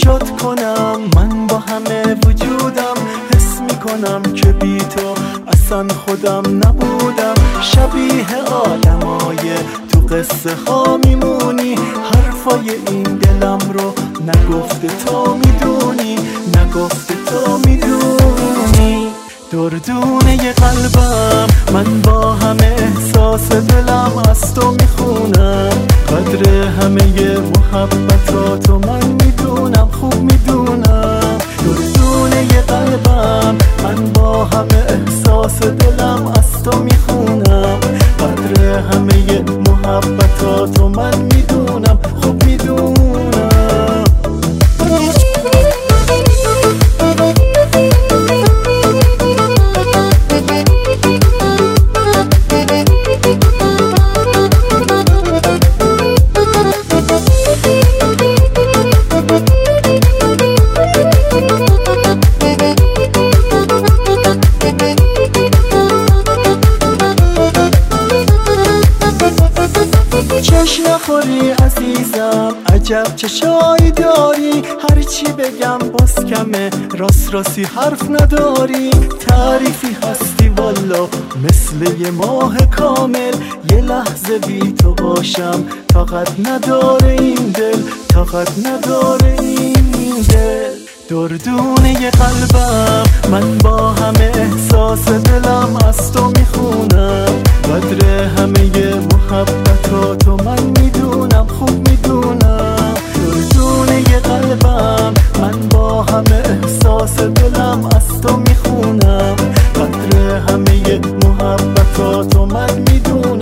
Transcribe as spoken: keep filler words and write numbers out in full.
شد کنم من با همه وجودم، حس میکنم که بی تو اصلا خودم نبودم. شبیه آدمای تو قصه ها میمونی، حرفای این دلم رو نگفته تو میدونی، نگفته تو میدونی. دردونه قلبم من با همه احساس دلم از تو میخونم، قدر همه محبتاتو من میدونم، خوب میدونم. دردونه قلبم من با همه احساس دلم از تو میخونم، قدر همه محبتاتو من میدونم، خوب میدونم. چش نخوری عزیزم، عجب چشایی داری، هرچی بگم باز کمه، راست راستی حرف نداری. تعریفی هستی والا مثل یه ماه کامل، یه لحظه بی تو باشم طاقت نداره این دل، طاقت نداره این دل. دردونه قلبم من با همه احساس دلم از تو میخونم، قدر همه محبتاتو من میدونم، خوب میدونم. دردونه قلبم من با همه احساس دلم از تو میخونم، قدر همه محبتاتو من میدونم.